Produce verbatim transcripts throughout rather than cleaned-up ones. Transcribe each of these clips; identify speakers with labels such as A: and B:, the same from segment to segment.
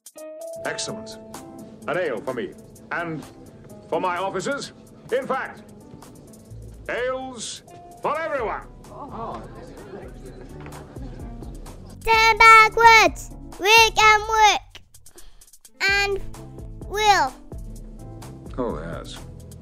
A: Excellent. An ale for me. And for my officers. In fact, ales for everyone.
B: Turn backwards. Rick and Rick. And Will.
A: Oh, yes.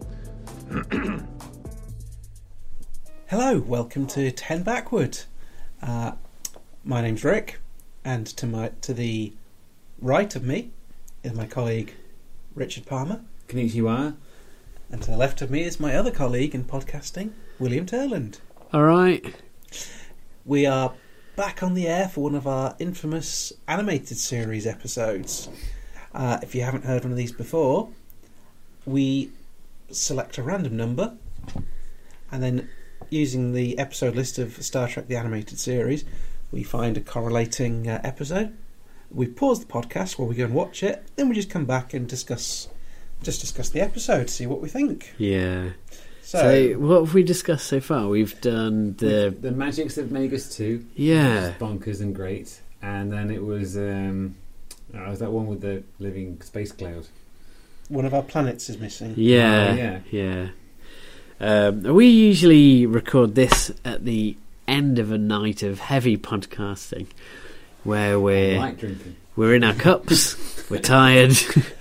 C: Hello, welcome to Ten Backward. Uh, my name's Rick, and to my to the right of me is my colleague Richard Palmer.
D: Konnichiwa.
C: And to the left of me is my other colleague in podcasting, William Turland.
D: All right.
C: We are back on the air for one of our infamous animated series episodes. Uh, if you haven't heard one of these before, we select a random number, and then using the episode list of Star Trek the Animated Series, we find a correlating uh, episode. We pause the podcast while we go and watch it, then we just come back and discuss just discuss the episode, see what we think.
E: Yeah.
C: So,
E: So, what have we discussed so far? We've done the...
D: The Magics of Magus two.
E: Yeah.
D: Which was bonkers and great. And then it was... Um, oh, was that one with the living space cloud?
C: one of our planets is missing.
E: Yeah.
D: Oh, yeah.
E: Yeah. Um, we usually record this at the end of a night of heavy podcasting, where we're
D: Light drinking.
E: we're in our cups, we're tired,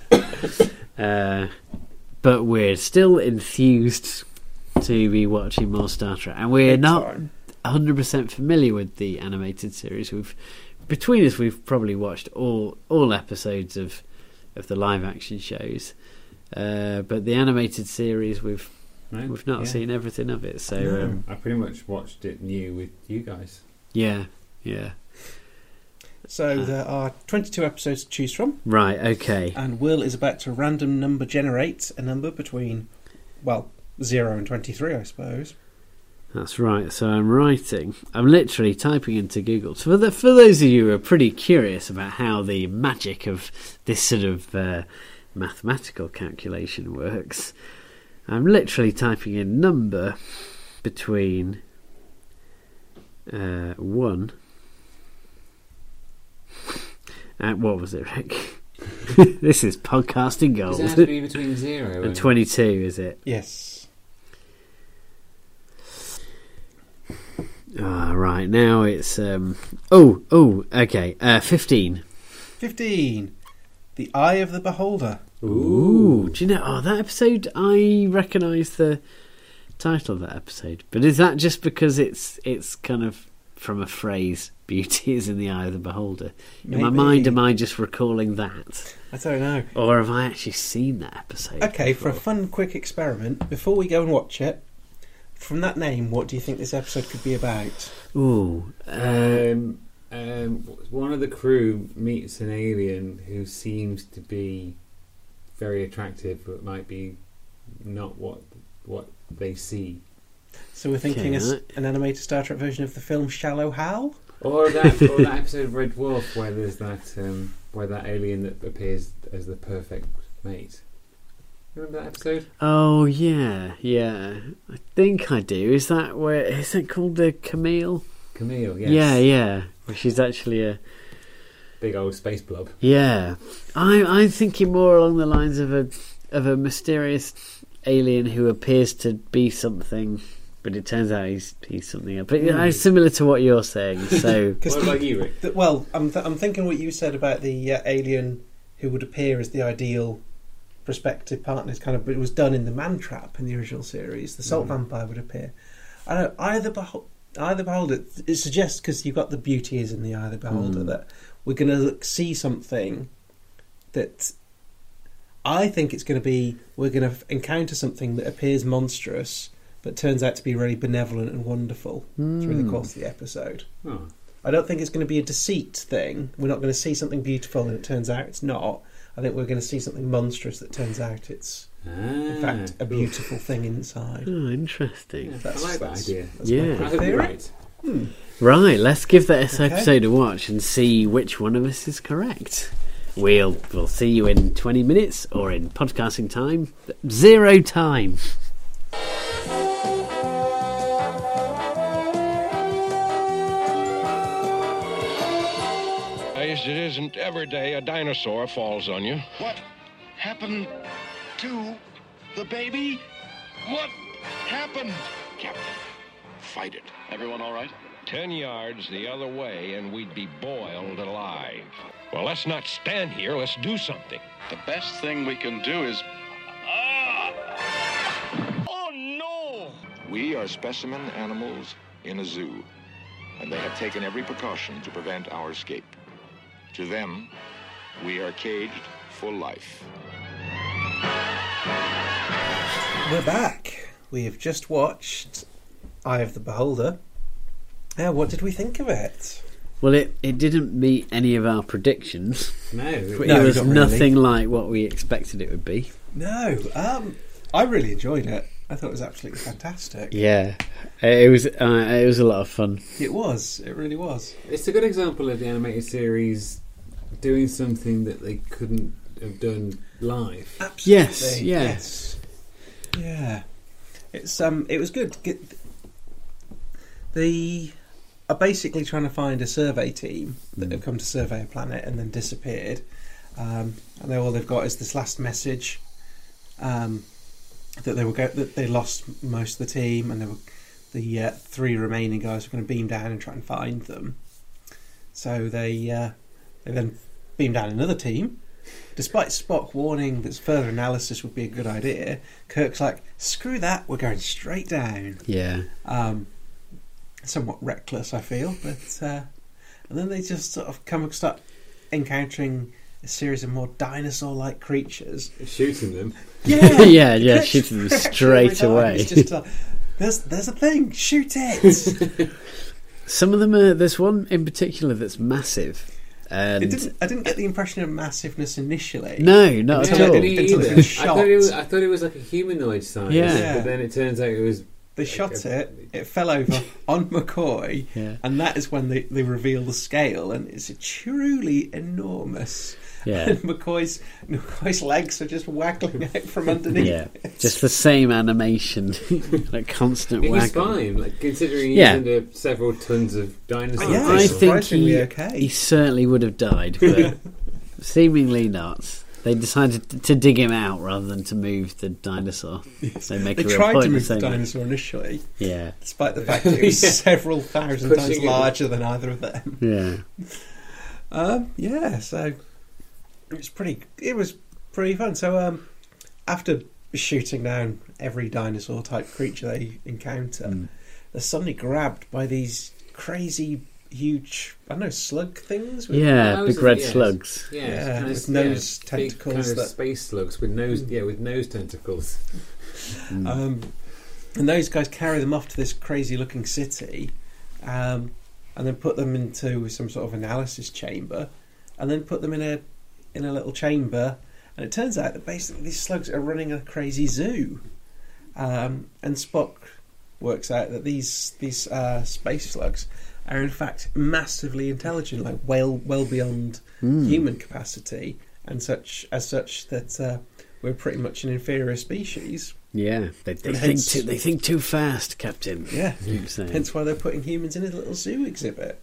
E: uh, but we're still enthused to be watching more Star Trek, and we're
C: Big
E: not
C: time.
E: one hundred percent familiar with the animated series. We've between us, we've probably watched all all episodes of of the live action shows, uh, but the animated series we've.
D: Right?
E: We've not
D: Yeah.
E: seen everything of it, so
D: No,
E: um,
D: I pretty much watched it new with you guys.
E: yeah, yeah.
C: So
E: Uh,
C: there are twenty-two episodes to choose from,
E: Right, okay.
C: and Will is about to random number generate a number between, well, zero and twenty-three, I suppose.
E: That's right. So I'm writing. I'm literally typing into Google. So for the, for those of you who are pretty curious about how the magic of this sort of uh, mathematical calculation works, I'm literally typing in number between uh, one and what was it, Rick? This is podcasting
D: Does
E: gold.
D: it have to be between zero
E: And twenty-two, is it?
C: Yes.
E: Ah, right. Now it's um. Oh, oh. Okay. Uh, fifteen.
C: fifteen. The Eye of the Beholder.
E: Ooh. Do you know? Oh, that episode. I recognise the title of that episode, but is that just because it's it's kind of from a phrase? Beauty is in the eye of the beholder. In my
C: Maybe.
E: mind, am I just recalling that,
C: I don't know.
E: or have I actually seen that episode?
C: Okay, for a
E: before?
C: fun, quick experiment, before we go and watch it, from that name, what do you think this episode could be about?
E: Ooh. Uh,
D: Um, um, one of the crew meets an alien who seems to be very attractive, but might be not what what they see.
C: So we're thinking
E: Okay,
C: as
E: right.
C: an animated Star Trek version of the film Shallow Hal?
D: Or that, or that episode of Red Dwarf where there's that, um, where that alien that appears as the perfect mate. Remember that episode?
E: oh yeah, yeah. I think I do. Is that where? Is it called the Camille?
D: Camille, yes.
E: Yeah, yeah. Where she's actually a.
D: Big old space blob.
E: Yeah, I, I'm thinking more along the lines of a of a mysterious alien who appears to be something, but it turns out he's he's something else. But yeah,
C: Mm.
E: it's similar to what you're saying. So
C: Because
D: What about you, Rick?
C: the, well, I'm th- I'm thinking what you said about the uh, alien who would appear as the ideal prospective partner. Is kind of, but it was done in the Man Trap in the original series. The Salt
D: Mm.
C: Vampire would appear. I don't know. Eye of the Beholder. Eye of the Beholder. It suggests, because you've got the beauty is in the Eye of the Beholder,
E: Mm.
C: that we're going to see something that I think it's going to be. We're going to encounter something that appears monstrous, but turns out to be really benevolent and wonderful through the
E: Mm.
C: course of the episode.
D: Oh.
C: I don't think it's going to be a deceit thing. We're not going to see something beautiful and it turns out it's not. I think we're going to see something monstrous that turns out it's,
D: Ah,
C: in fact, a
D: oof.
C: beautiful thing inside.
E: oh, interesting.
D: Yeah,
C: That's-
D: I like that
C: that's-
D: idea.
C: That's
E: Yeah.
C: my
D: I
C: quick
D: hope you're
C: theory.
D: right.
C: Hmm.
E: Right, let's give that
C: Okay.
E: episode a watch and see which one of us is correct. We'll we'll see you in twenty minutes or in podcasting time, zero time.
F: Yes, it is isn't every day a dinosaur falls on you.
G: What happened to the baby? What happened?
F: Captain, fight it.
G: Everyone all right?
F: Ten yards the other way and we'd be boiled alive. Well, let's not stand here. Let's do something.
G: The best thing we can do is... Oh, no!
H: We are specimen animals in a zoo, and they have taken every precaution to prevent our escape. To them, we are caged for life.
C: We're back. We have just watched Eye of the Beholder. Yeah, what did we think of it?
E: Well, it, it didn't meet any of our predictions.
D: No,
E: It
C: No,
E: was
C: not really.
E: nothing like what we expected it would be.
C: No, um, I really enjoyed it. I thought it was absolutely fantastic.
E: Yeah, it was. Uh, it was a lot of fun.
C: It was. It really was.
D: it's a good example of the animated series doing something that they couldn't have done live.
C: Absolutely.
E: Yes, yeah.
C: Yes. Yeah. It's um. It was good. Get- They are basically trying to find a survey team that have come to survey a planet and then disappeared. Um, and they, all they've got is this last message um, that they were go- that they lost most of the team, and they were the uh, three remaining guys were going to beam down and try and find them. So they uh, they then beam down another team. Despite Spock warning that further analysis would be a good idea, Kirk's like, "Screw that! We're going straight down."
E: Yeah,
C: Um, somewhat reckless, I feel, but uh, and then they just sort of come start encountering a series of more dinosaur-like creatures.
D: Shooting them.
C: Yeah,
E: yeah, yeah.
C: Kirk's
E: Shooting them
C: fresh
E: straight
C: every time.
E: away.
C: It's just like, there's there's a thing, shoot it.
E: Some of them are. There's one in particular that's massive. And
C: It didn't. I didn't get the impression of massiveness initially.
E: no, not
D: Yeah,
E: at
D: I
E: all.
D: didn't either.
C: Until it's
D: I
C: been shot.
D: thought, it was, I thought it was like a humanoid size.
E: Yeah.
D: But then it turns out it was.
C: They shot it. It fell over on McCoy,
E: Yeah.
C: and that is when they, they reveal the scale, and it's truly enormous.
E: Yeah.
C: And McCoy's McCoy's legs are just waggling out from underneath.
E: Yeah,
C: it.
E: just the same animation, like constant
D: He was
E: waggle.
D: fine, like, considering he's
E: Yeah.
D: under several tons of dinosaurs.
C: Yeah,
E: I
C: he's
E: think
C: surprisingly
E: he,
C: okay.
E: he certainly would have died, but seemingly not. They decided to, to dig him out rather than to move the dinosaur. They make
C: They
E: a real
C: tried
E: point
C: to
E: of
C: move the
E: saying that.
C: dinosaur initially,
E: Yeah,
C: despite the fact that it was
D: Yeah.
C: several thousand
D: Pushing
C: times
D: it.
C: larger than either of them.
E: yeah,
C: Um, yeah, so it was pretty. It was pretty fun. So um, after shooting down every dinosaur type creature they encounter,
E: Mm.
C: they're suddenly grabbed by these crazy, huge, I don't know, slug things. with-
E: yeah.
D: Those
E: Big
D: are-
E: red
D: yes.
E: slugs.
D: Yeah,
C: Yeah,
D: kind of,
C: with nose
D: big
C: tentacles
D: kind of
C: that-
D: space slugs with nose, yeah, with nose tentacles.
E: Mm.
C: Um, and those guys carry them off to this crazy-looking city, um, and then put them into some sort of analysis chamber, and then put them in a in a little chamber. And it turns out that basically these slugs are running a crazy zoo. Um, and Spock works out that these these uh, space slugs are in fact massively intelligent, like well well beyond
E: Mm.
C: human capacity, and such as such that uh, we're pretty much an inferior species.
E: Yeah, they, they
C: And
E: think
C: hence-
E: too, they think too fast, Captain.
C: Yeah.
E: Keep saying.
C: Hence why they're putting humans in a little zoo exhibit.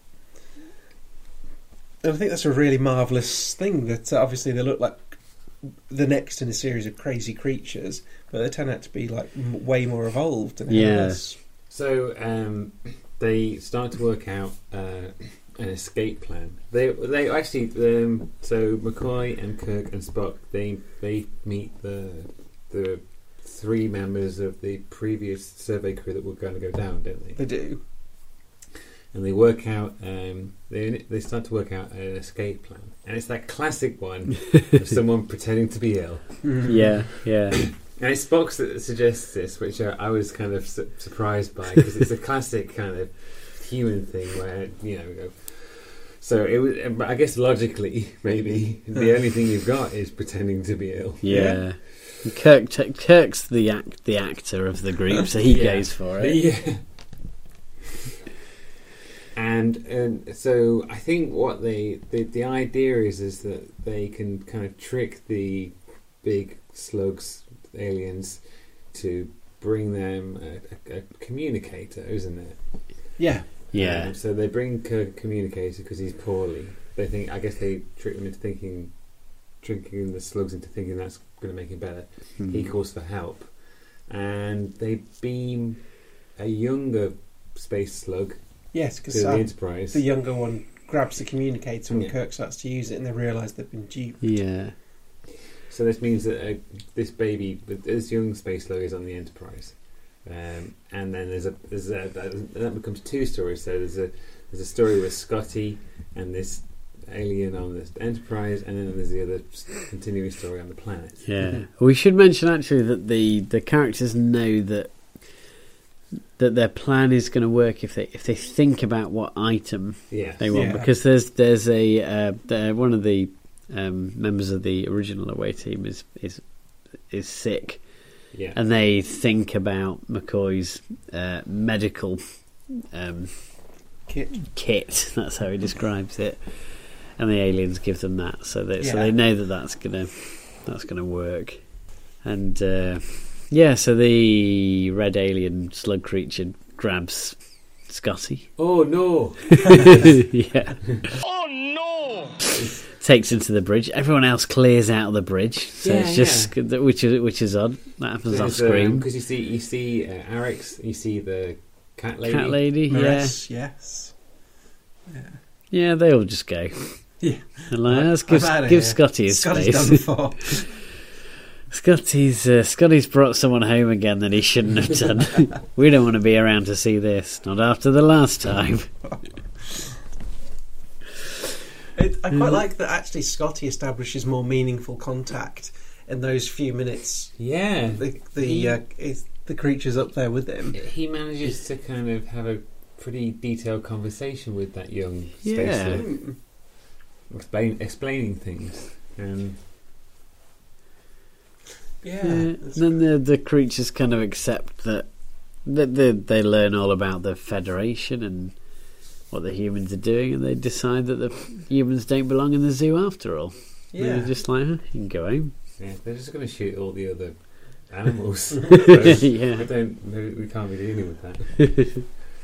C: And I think that's a really marvellous thing, that uh, obviously they look like the next in a series of crazy creatures, but they turn out to be like m- way more evolved and
E: Yeah.
C: less.
D: So um, they start to work out uh, an escape plan. They they actually um, so McCoy and Kirk and Spock they they meet the the three members of the previous survey crew that were going to go down, don't they?
C: They do.
D: And they work out. Um, they they start to work out an escape plan, and it's that classic one of someone pretending to be ill.
E: Yeah, yeah.
D: And it's Spock that suggests this, which I, I was kind of su- surprised by, because it's a classic kind of human thing where, you know, we go. So it was. But I guess logically, maybe the only thing you've got is pretending to be ill.
E: Yeah. Kirk, Kirk's the act, the actor of the group, so he
D: Yeah.
E: goes for it.
D: Yeah. And and so I think what they the, the idea is is that they can kind of trick the big slugs, aliens, to bring them a, a, a communicator, isn't it?
C: Yeah.
E: Yeah.
D: Um, so they bring Kirk a communicator because he's poorly, they think. I guess they trick them into thinking, tricking the slugs into thinking that's going to make it better.
E: Hmm.
D: He calls for help, and they beam a younger space slug
C: Yes,
D: to
C: because
D: the
C: uh,
D: Enterprise.
C: the younger one grabs the communicator and
D: Yeah.
C: Kirk starts to use it, and they realise they've been duped.
E: Yeah.
D: So this means that uh, this baby, this young space slug, is on the Enterprise, um, and then there's a there's a that, that becomes two stories. So there's a there's a story with Scotty and this alien on the Enterprise, and then there's the other s- continuing story on the planet.
E: Yeah. We should mention actually that the, the characters know that that their plan is going to work if they if they think about what item
D: Yeah,
E: they want,
C: Yeah.
E: because there's there's a uh, the, one of the um, members of the original away team is is is sick,
D: yeah,
E: and they think about McCoy's uh, medical um,
C: Kit.
E: kit. That's how he describes it, and the aliens give them that, so they so
C: Yeah.
E: they know that that's gonna that's gonna work, and uh, yeah, so the red alien slug creature grabs Scotty.
D: Oh no!
E: Yeah.
G: Oh no!
E: Takes him to the bridge. Everyone else clears out of the bridge, so
D: Yeah,
E: it's just which is which is odd. That happens off screen.
D: Because you see you see uh, Arex, you see the cat lady.
E: Cat lady, yeah,
C: Yes, yes.
E: yeah. They all just go.
C: Yeah.
E: And like, let's give,
C: I'm outta
E: give
C: here.
E: Scotty his
C: Scotty's done
E: space.
C: before.
E: Scotty's uh, Scotty's brought someone home again that he shouldn't have done. We don't want to be around to see this. Not after the last time.
C: It, I quite like that actually Scotty establishes more meaningful contact in those few minutes.
D: Yeah,
C: The the
D: He-
C: uh, is the creatures up there with him.
D: he manages to kind of have a pretty detailed conversation with that young space
E: Yeah.
D: slug,
C: Mm.
D: explain, explaining things. And
C: Yeah.
E: Yeah.
C: that's-
E: Then the the creatures kind of accept that that they, they learn all about the Federation and what the humans are doing, and they decide that the humans don't belong in the zoo after all.
C: yeah.
E: They're just like, huh, you can go home.
D: yeah, they're just going to shoot all the other animals. So I
E: Yeah.
D: don't. no, We can't be dealing with that.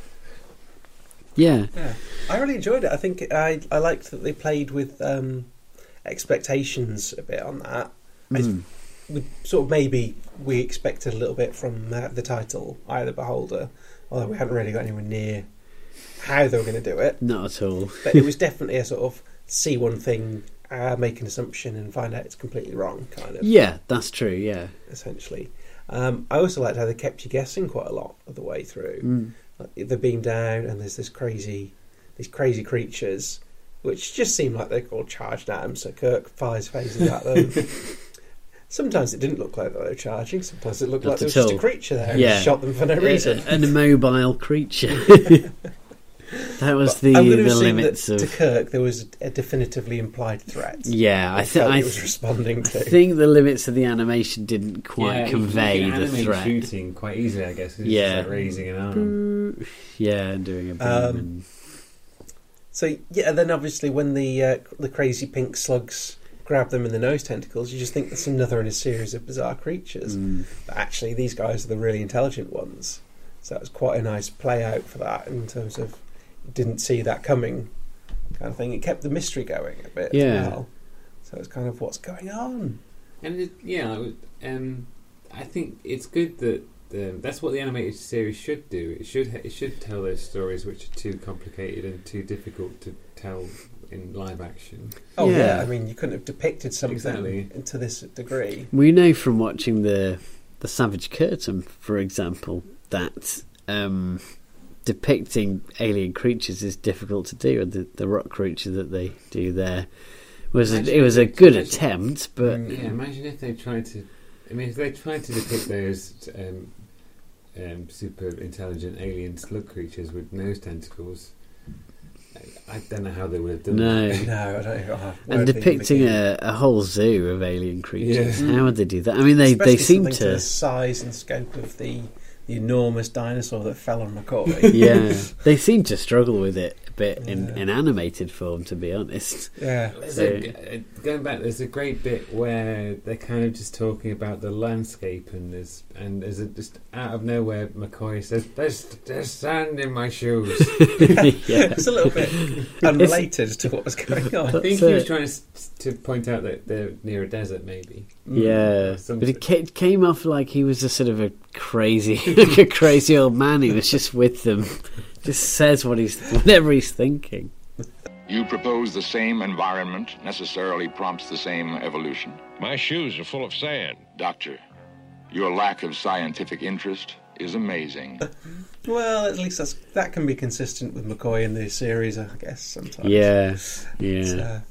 E: Yeah.
C: Yeah, I really enjoyed it. I think I I liked that they played with um, expectations a bit on that. I
E: Mm.
C: we sort of maybe we expected a little bit from uh, the title, Eye of the Beholder, although we hadn't really got anywhere near how they were going to do it.
E: Not at all.
C: But it was definitely a sort of see one thing, uh, make an assumption, and find out it's completely wrong kind of.
E: Yeah, that's true. Yeah.
C: Essentially. Um, I also liked how they kept you guessing quite a lot of the way through.
E: Mm.
C: Like, they're beamed down, and there's this crazy, these crazy creatures, which just seem like they're all charged at him. So Kirk fires phasers at them. Sometimes it didn't look like they were charging. Sometimes it looked
E: Not
C: like there was
E: at
C: just a
E: all.
C: creature there and
E: Yeah.
C: just shot them for no reason.
E: An immobile creature. That was
C: But
E: the
C: I'm gonna
E: the
C: assume
E: limits
C: that
E: of.
C: to Kirk there was a definitively implied threat.
E: Yeah, I
C: I
E: think
C: felt
E: I
C: he was
E: th-
C: responding to.
E: I think the limits of the animation didn't quite
D: yeah, you-
E: convey
D: you can
E: the
D: animate
E: threat.
D: shooting quite easily, I guess. It's
E: Yeah.
D: just like raising an arm.
E: Yeah, and doing a beam.
C: Um,
E: and,
C: So yeah, then obviously when the uh, the crazy pink slugs grab them in the nose tentacles, you just think that's another in a series of bizarre creatures.
E: mm,
C: But actually, these guys are the really intelligent ones. So that was quite a nice play out for that in terms of didn't see that coming kind of thing. It kept the mystery going a bit
E: Yeah.
C: as well. So it's kind of what's going on.
D: And it, yeah, it was- um, I think it's good that um, that's what the animated series should do. It should it should tell those stories which are too complicated and too difficult to tell in live action.
C: Oh yeah,
E: Yeah.
C: I mean you couldn't have depicted something
D: Exactly.
C: to this degree.
E: we know from watching the the Savage Curtain, for example, that um, depicting alien creatures is difficult to do. And the, the rock creature that they do there was a,
D: Imagine
E: it was a
D: if-
E: good
D: imagine-
E: attempt, but
C: Mm.
D: Yeah, imagine if they tried to. I mean, if they tried to depict those um, um, super intelligent alien slug creatures with nose tentacles. I, I don't know how they would have done
E: no.
D: that.
C: No, I don't think. Oh,
E: And depicting a, a whole zoo of alien creatures,
D: Yeah.
E: how would they do that? I mean, they, they
C: Especially
E: seem
C: something
E: to.
C: the size and scope of the the enormous dinosaur that fell on McCoy.
E: Yeah, they seem to struggle with it a bit in,
C: Yeah.
E: in animated form, to be honest.
C: Yeah.
D: There's
E: So-
D: a, uh, going back, there's a great bit where they're kind of just talking about the landscape, and there's and there's a, just out of nowhere, McCoy says, "There's there's sand in my shoes."
E: Yeah.
C: It's a little bit unrelated to what was going on.
D: I think
E: That's
D: he was
E: it.
D: trying to s- to point out that they're near a desert, maybe.
E: Yeah,
D: Something.
E: but it ca- it came off like he was a sort of a crazy, like a crazy old man who was just with them, just says what he's, whatever he's thinking.
H: You propose the same environment necessarily prompts the same evolution.
F: My shoes are full of sand.
H: Doctor, your lack of scientific interest is amazing.
C: Well, at least that's, that can be consistent with McCoy in the series, I guess, sometimes.
E: Yeah,
C: But,
E: yeah,
C: uh,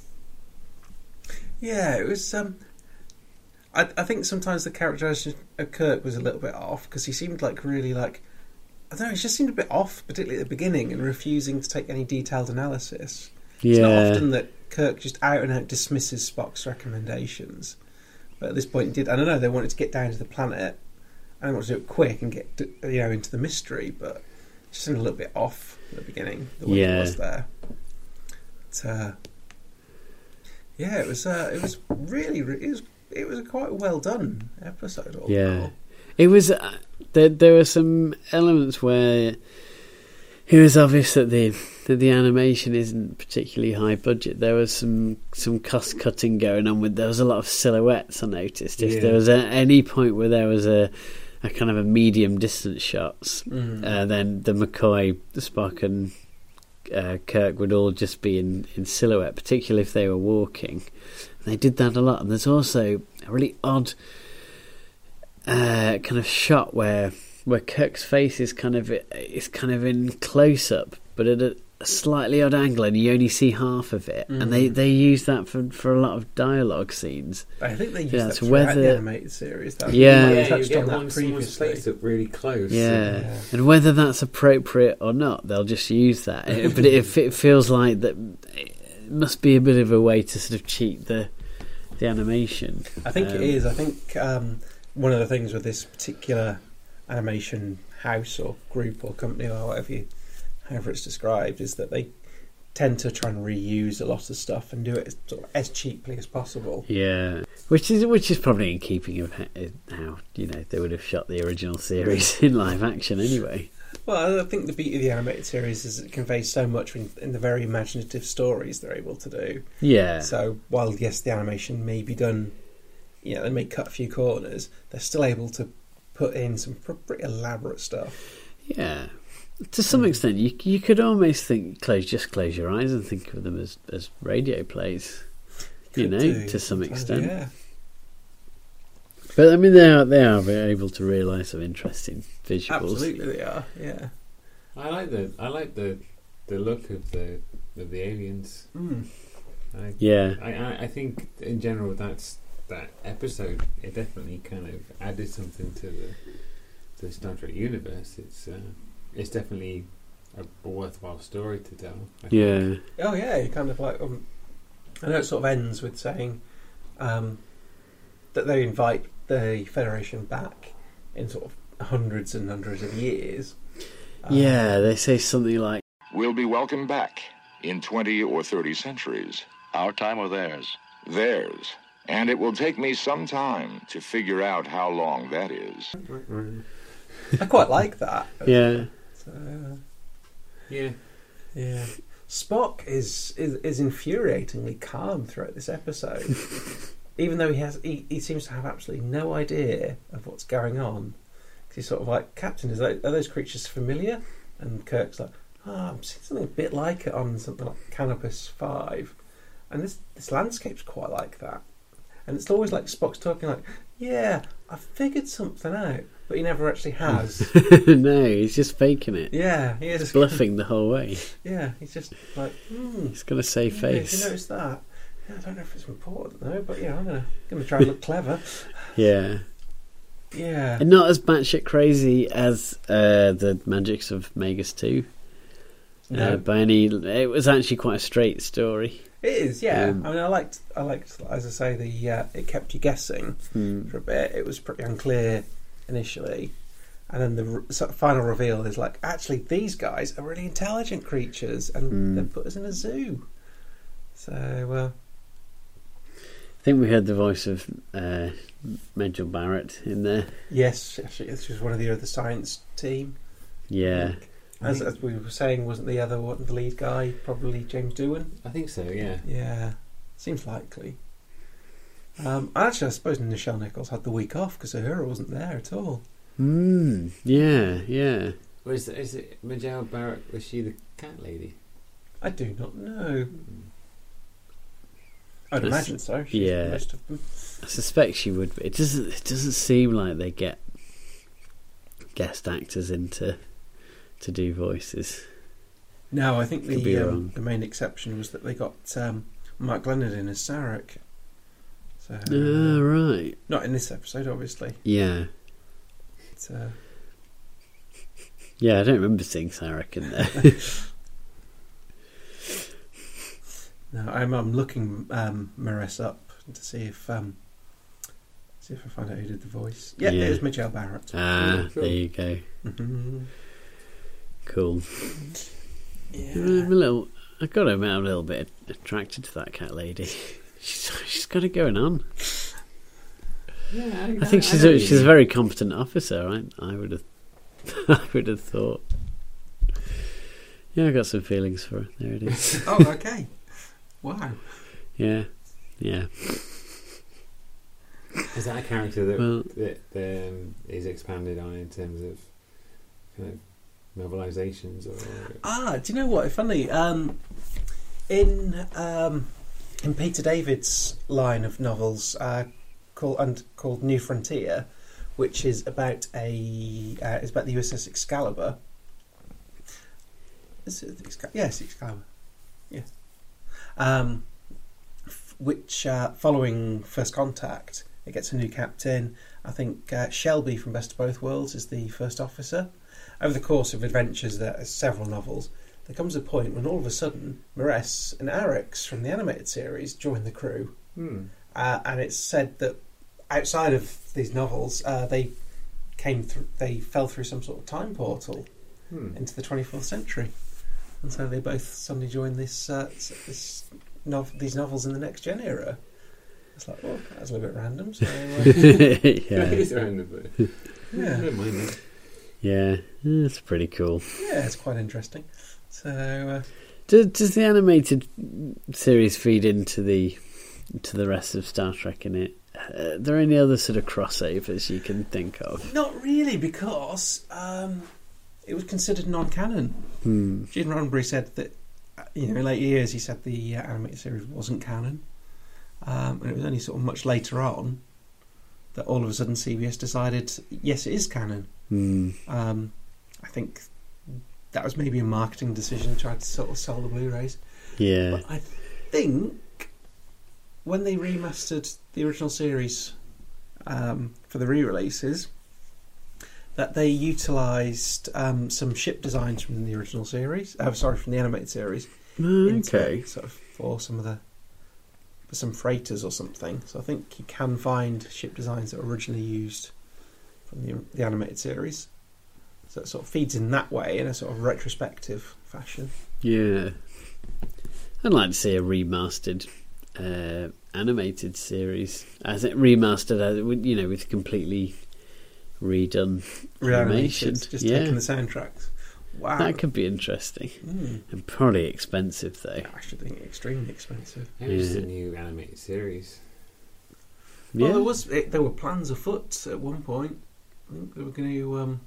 C: yeah, it was... Um, I, I think sometimes the characterization of Kirk was a little bit off, because he seemed like really like... I don't know, he just seemed a bit off, particularly at the beginning, and refusing to take any detailed analysis. It's not
E: yeah.
C: often that Kirk just out and out dismisses Spock's recommendations. But at this point, he did. I don't know. They wanted to get down to the planet, and they wanted to do it quick and get to, you know into the mystery. But it just seemed a little bit off at the beginning. The way
E: Yeah.
C: it was there. But, uh, yeah, it was. Uh, it was really. re- It was. It was a quite well done episode. All in
E: Yeah.
C: all.
E: It was. Uh, there, there were some elements where it was obvious that the that the animation isn't particularly high budget. There was some some cost cutting going on with. There was a lot of silhouettes I noticed. If
C: Yeah.
E: there was a, any point where there was a a kind of a medium distance shots,
C: Mhm.
E: uh, then the McCoy, Spock, and uh, Kirk would all just be in, in silhouette, particularly if they were walking. They did that a lot, and there's also a really odd uh, kind of shot where where Kirk's face is kind of is kind of in close up, but at a, a slightly odd angle, and you only see half of it. And they,
C: Mhm.
E: they use that for for a lot of dialogue scenes.
C: I think they used
E: Yeah,
C: that
E: it's
C: throughout
E: whether-
C: the animated series. Though.
E: Yeah.
C: We
D: yeah, you
C: touched
D: get
C: on that
D: one someone's
C: previously.
D: face up really close.
E: Yeah.
C: Yeah.
E: And whether that's appropriate or not, they'll just use that. It- but it, it feels like that it must be a bit of a way to sort of cheat the the animation.
C: I think it
E: Um,
C: is. I think um, one of the things with this particular animation house or group or company or whatever you, however it's described, is that they tend to try and reuse a lot of stuff and do it as, sort of as cheaply as possible.
E: Yeah, which is which is probably in keeping of ha- how you know they would have shot the original series in live action anyway.
C: Well, I think the beauty of the animated series is it conveys so much in, in the very imaginative stories they're able to do.
E: Yeah,
C: So while, yes, the animation may be done, you know, they may cut a few corners, they're still able to put in some pr- pretty elaborate stuff.
E: yeah. To some extent, you you could almost think close just close your eyes and think of them as, as radio plays, you
C: Could
E: know,
C: do
E: to some
C: sometimes,
E: extent.
C: Yeah.
E: But I mean, they are they are very able to realise some interesting visuals.
C: Absolutely, they are. Yeah.
D: I like the I like the the look of the of the aliens.
C: Mm.
D: I,
E: Yeah,
D: I, I I think in general that's that episode. It definitely kind of added something to the the Star Trek universe. It's uh, it's definitely a, a worthwhile story to tell. I think.
E: yeah,
C: Oh yeah, you kind of like. Um, I know it sort of ends with saying um, that they invite the Federation back in sort of hundreds and hundreds of years. Um,
E: yeah. They say something like,
H: We'll be welcomed back in twenty or thirty centuries.
G: Our time or theirs?
H: Theirs. And it will take me some time to figure out how long that is.
C: I quite like that.
E: yeah,
C: So, uh,
D: Yeah.
C: yeah. Spock is, is is infuriatingly calm throughout this episode, even though he has he, he seems to have absolutely no idea of what's going on. 'Cause he's sort of like, Captain, is that, are those creatures familiar? And Kirk's like, oh, I'm seeing something a bit like it on something like Canopus Five, and this this landscape's quite like that. And it's always like Spock's talking like, yeah, I figured something out, but he never actually has.
E: no, he's just faking it.
C: Yeah, he is
E: He's bluffing the whole way.
C: Yeah, he's just like, hmm.
E: He's got to save
C: Yeah, did
E: face.
C: you notice that? Yeah, I don't know if it's important though, but yeah, I'm gonna gonna try and look clever.
E: Yeah,
C: Yeah,
E: and not as batshit crazy as uh, the Magics of Magus Two.
C: No.
E: Uh, by any, it was actually quite a straight story.
C: it is. Yeah,
E: Um,
C: I mean, I liked, I liked, as I say, the uh, it kept you guessing
E: Hmm.
C: for a bit. It was pretty unclear initially, And then the r- sort of final reveal is like, actually, these guys are really intelligent creatures, and
E: Mm.
C: they've put us in a zoo. So, uh,
E: I think we heard the voice of uh, Major Barrett in there.
C: yes, actually, this was one of the other science team.
E: Yeah.
C: As, as we were saying, wasn't the other one, the lead guy, probably James Doohan?
D: I think so. Yeah.
C: Yeah, seems likely. Um, actually, I suppose Nichelle Nichols had the week off because Uhura wasn't there at all.
E: Mm, yeah, yeah.
D: Well, is, is it Majel Barrett? Was she the cat lady?
C: I do not know. I'd
E: That's-
C: imagine so. She's
E: yeah.
C: most of them.
E: I suspect she would be. It doesn't. It doesn't seem like they get guest actors into to do voices.
C: No, I think
E: Could be
C: the
E: wrong.
C: um, the main exception was that they got um, Mark Lenard in as Sarek. So
E: Ah, right.
C: not in this episode, obviously.
E: Yeah,
C: But, uh,
E: yeah. I don't remember seeing Sarek in there.
C: no, I'm I'm looking um, Maris up to see if um, see if I find out who did the voice. Yeah,
E: Yeah.
C: it was Majel Barrett.
E: ah,
D: Cool.
E: there you go.
C: Mhm.
E: Cool.
C: Yeah.
E: I'm a little. I got to admit, I'm a little bit attracted to that cat lady. She's she's got it going on.
D: Yeah.
E: I think she's a, she's a very competent officer. Right? I would have. I would have thought. Yeah, I got some feelings for her. There it is.
C: Oh, okay. Wow.
E: Yeah, yeah.
D: Is that a character that,
E: Well-
D: that um, is expanded on in terms of kind of novelizations or?
C: Ah, do you know what? Funny, um, in um, in Peter David's line of novels uh, called and called New Frontier, which is about a uh, is about the U S S Excalibur. Is it Excal- yes, Excalibur. Yeah. Um, f- which uh, following First Contact, it gets a new captain. I think uh, Shelby from Best of Both Worlds is the first officer. Over the course of adventures, there are several novels. There comes a point when all of a sudden, Mares and Arix from the animated series join the crew,
D: Hmm.
C: uh, and it's said that outside of these novels, uh, they came through, they fell through some sort of time portal
D: Hmm.
C: into the twenty-fourth century, and so they both suddenly joined this uh, this nov- these novels in the Next Gen era. It's like, well, that's a little bit random. So, uh,
D: It
E: yeah,
D: is random, but I
C: yeah,
D: don't mind that.
E: yeah. That's pretty cool.
C: yeah, it's quite interesting. So. Uh,
E: Does, does the animated series feed into the to the rest of Star Trek in it? Uh, are there any other sort of crossovers you can think of?
C: Not really, because um, it was considered non-canon.
E: Hmm.
C: Gene Roddenberry said that, uh, you know, in later years, he said the uh, animated series wasn't canon, um, and it was only sort of much later on that all of a sudden C B S decided, yes, it is canon.
E: Hmm.
C: Um, I think that was maybe a marketing decision, tried to sort of sell the Blu-rays.
E: Yeah.
C: But I think when they remastered the original series um, for the re-releases, that they utilised um, some ship designs from the original series. Uh, sorry, from the animated series. into
E: Okay.
C: Sort of for some of the for some freighters or something. So I think you can find ship designs that were originally used from the the animated series. So it sort of feeds in that way in a sort of retrospective fashion.
E: Yeah. I'd like to see a remastered uh, animated series, as it remastered, as it would, you know, with completely redone animation.
C: Reanimated, just
E: Yeah.
C: taking the soundtracks. Wow.
E: That could be interesting,
C: Mm.
E: and probably expensive though.
C: I should think extremely expensive.
D: Maybe just a
E: Yeah.
D: new animated series.
C: Well,
E: Yeah.
C: there was it, there were plans afoot at one point. I think they were going to um,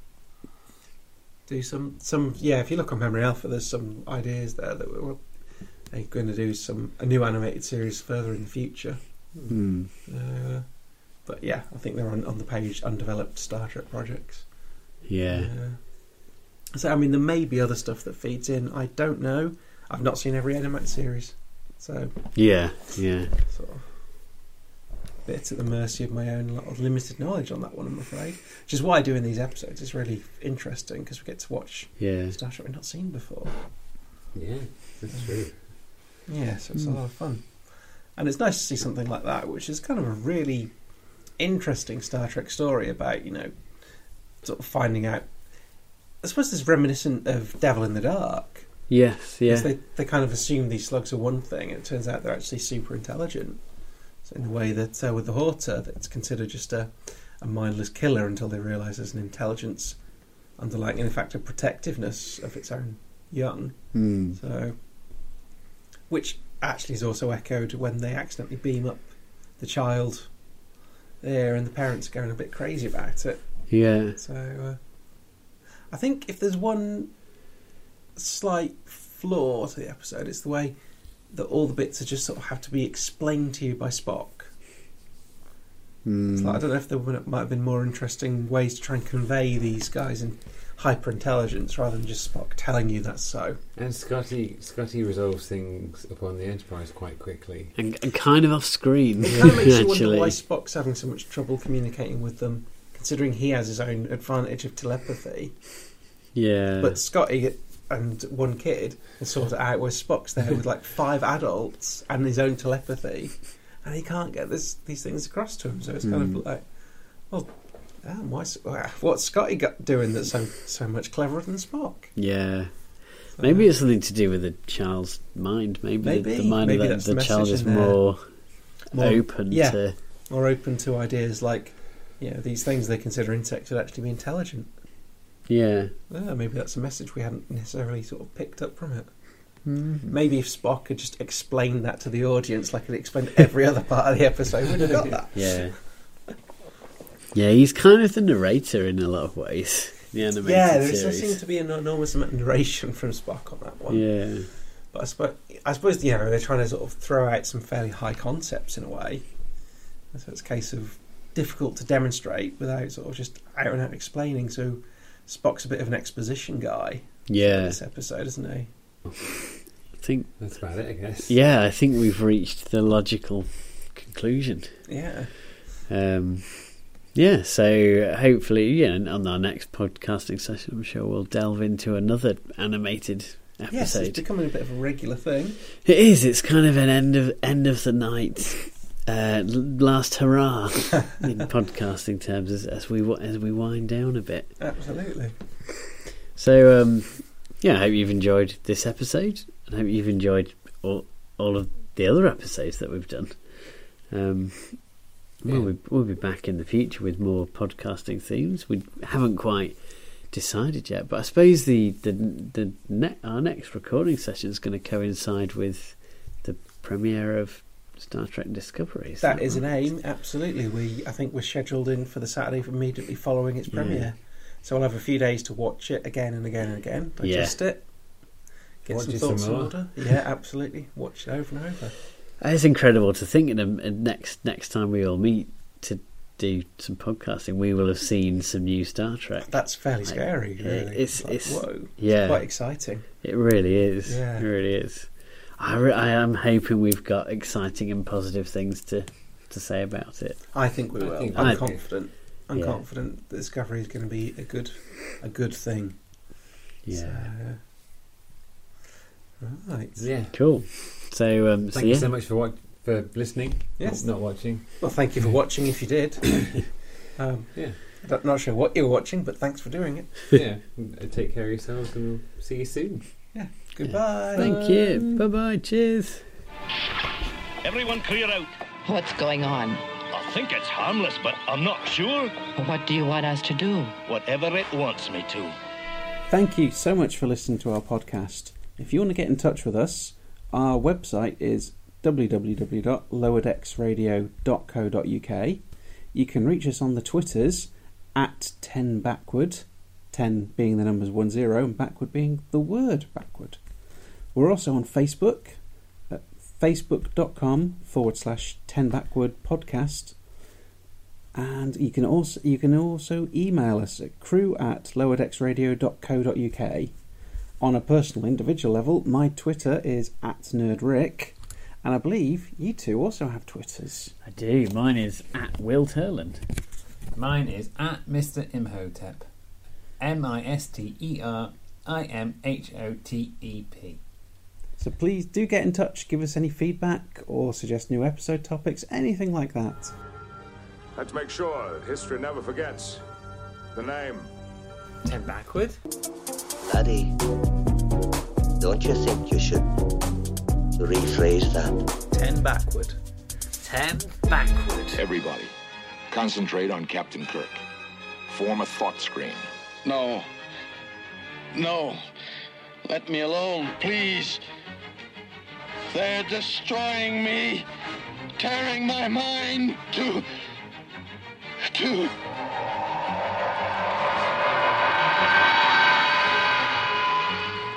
C: do some some yeah. If you look on Memory Alpha, there's some ideas there that were they're going to do some a new animated series further in the future.
E: Hmm.
C: Uh, but yeah, I think they're on, on the page undeveloped Star Trek projects.
E: Yeah.
C: Uh, so I mean, there may be other stuff that feeds in. I don't know. I've not seen every animated series, so
E: Yeah. Yeah.
C: sort of bit at the mercy of my own lot of limited knowledge on that one, I'm afraid. Which is why doing these episodes is really interesting, because we get to watch
E: Yeah.
C: Star Trek we've not seen before.
D: Yeah, that's true.
C: Yeah, so it's
E: Mm.
C: a lot of fun. And it's nice to see something like that, which is kind of a really interesting Star Trek story about, you know, sort of finding out. I suppose it's reminiscent of Devil in the Dark.
E: Yes, yeah.
C: Because they, they kind of assume these slugs are one thing, and it turns out they're actually super intelligent. So in a way that uh, with the Horta, that's considered just a, a mindless killer until they realise there's an intelligence underlying, in fact, a protectiveness of its own young.
E: Mm.
C: So, which actually is also echoed when they accidentally beam up the child there, and the parents are going a bit crazy about it.
E: Yeah.
C: So, uh, I think if there's one slight flaw to the episode, it's the way that all the bits are just sort of have to be explained to you by Spock.
E: Mm.
C: It's like, I don't know if there might have been more interesting ways to try and convey these guys in hyper intelligence rather than just Spock telling you that's so.
D: And Scotty, Scotty resolves things upon the Enterprise quite quickly,
E: and, and kind of off screen.
C: It kind of makes you wonder
E: actually.
C: why Spock's having so much trouble communicating with them, considering he has his own advantage of telepathy.
E: Yeah.
C: But Scotty and one kid can sort it out, where Spock's there with like five adults and his own telepathy, and he can't get this, these things across to him. So it's kind
E: Mm.
C: of like, well, damn, why, what's Scotty got doing that's so so much cleverer than Spock?
E: Yeah. Maybe it's something to do with the child's mind. Maybe,
C: Maybe.
E: the, the mind
C: Maybe
E: of
C: that's
E: the,
C: the
E: the child
C: message
E: is
C: in there.
E: more,
C: More-
E: open
C: yeah.
E: to.
C: More open to ideas like, you know, these things they consider insects would actually be intelligent.
E: Yeah.
C: Yeah, maybe that's a message we hadn't necessarily sort of picked up from it.
E: Mm.
C: Maybe if Spock had just explained that to the audience like it explained every other part of the episode, we'd have got that.
E: Yeah. Yeah, he's kind of the narrator in a lot of ways. The animated
C: Yeah, there
E: series.
C: seems to be an enormous amount of narration from Spock on that one.
E: Yeah.
C: But I suppose, I suppose, you know, they're trying to sort of throw out some fairly high concepts in a way. So it's a case of difficult to demonstrate without sort of just out and out explaining. So Spock's a bit of an exposition guy.
E: Yeah.
C: This episode, isn't he?
E: I think
D: that's about it, I guess.
E: Yeah, I think we've reached the logical conclusion.
C: Yeah.
E: Um, yeah, so hopefully, yeah, on our next podcasting session, I'm sure we'll delve into another animated episode.
C: Yes, it's becoming a bit of a regular thing.
E: It is. It's kind of an end of end of the night, uh, last hurrah in podcasting terms as, as we as we wind down a bit.
C: Absolutely.
E: So, um, yeah, I hope you've enjoyed this episode, and I hope you've enjoyed all all of the other episodes that we've done. Um,
D: Yeah.
E: We'll, be, we'll be back in the future with more podcasting themes. We haven't quite decided yet, but I suppose the the, the ne- our next recording session is going to coincide with the premiere of Star Trek Discovery.
C: That is an aim, absolutely. We I think we're scheduled in for the Saturday immediately following its premiere.
E: Yeah.
C: So we'll have a few days to watch it again and again and again, digest
E: Yeah.
C: it, get
D: Watch
C: some
D: it
C: thoughts
D: some
C: in
D: more.
C: order. Yeah, absolutely. Watch it over and over.
E: It's incredible to think that uh, next next time we all meet to do some podcasting, we will have seen some new Star Trek.
C: That's fairly
E: Like,
C: scary, really.
E: It's
C: like,
E: it's
C: whoa.
E: yeah,
C: It's quite exciting.
E: it really is.
C: Yeah.
E: It really is. I, re- I am hoping we've got exciting and positive things to, to say about it.
C: I think we
D: I
C: will.
D: think
C: I'm
E: I-
C: confident. I'm
E: Yeah.
C: confident that Discovery is going to be a good a good thing.
E: Yeah.
C: So, right.
D: Yeah.
E: Cool. So, um, so
D: Thank
E: yeah.
D: you so much for what for listening.
C: Yes.
D: Not, not watching.
C: Well, thank you for watching if you did. um,
D: Yeah.
C: I'm not sure what you were watching, but thanks for doing it.
D: Yeah. Take care of yourselves, and we'll see you soon.
C: Goodbye.
E: Thank you. Bye bye. Cheers.
G: Everyone clear out.
I: What's going on?
G: I think it's harmless, but I'm not sure.
I: What do you want us to do?
G: Whatever it wants me to.
C: Thank you so much for listening to our podcast. If you want to get in touch with us, our website is w w w dot lower decks radio dot co dot u k. You can reach us on the Twitters at ten backward, ten being the numbers one zero and backward being the word backward. We're also on Facebook at facebook.com forward slash 10 backward podcast. And you can also you can also email us at crew at lower decks radio dot co dot u k. On a personal individual level, my Twitter is at nerdrick, and I believe you two also have Twitters.
E: I do. Mine is at Will Turland.
D: Mine is at Mister Imhotep. M I S T E R I M H O T E P.
C: So please do get in touch, give us any feedback or suggest new episode topics, anything like that.
A: Let's make sure that history never forgets The name?
D: Ten backward?
J: Laddie, don't you think you should rephrase that?
C: Ten backward.
E: Ten backward.
H: Everybody, concentrate on Captain Kirk. Form a thought screen.
G: No. No. Let me alone, please. They're destroying me, tearing my mind to... to...